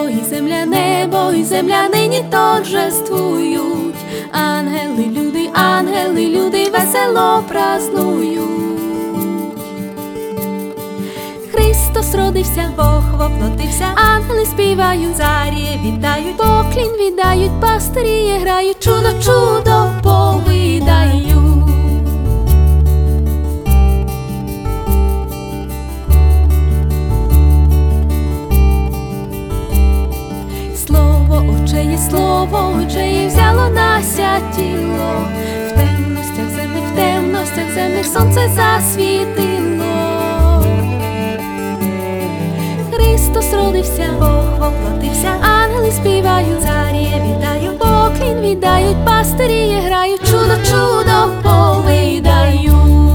небо і земля нині торжествують. Ангели, люди весело празнують. Христос родився, Бог воплотився, ангели співають, царі вітають, поклін віддають, пастирі грають, чудо, чудо повидають. Слово Отчеє взяло нася тіло, в темностях земних сонце засвітило. Христос родився, Бог воплотився, ангели співають, царі вітають, поклін віддають, пастирі грають, чудо, чудо повидають.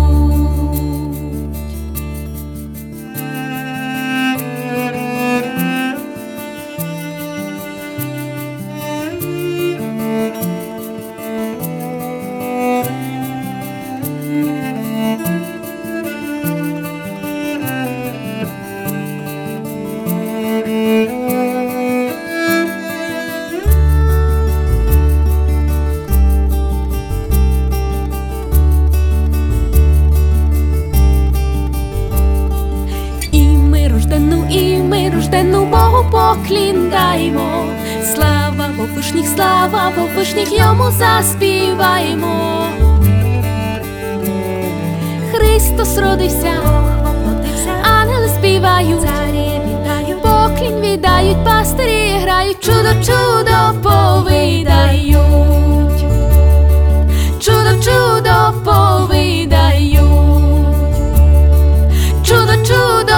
І ми рожденну Богу поклін даймо, слава во вишніх йому заспіваємо. Христос родився, ангели співають, царі вітають, поклін віддають, пастирі грають, чудо, чудо повидають. Чудо, чудо повидають. Чудо, чудо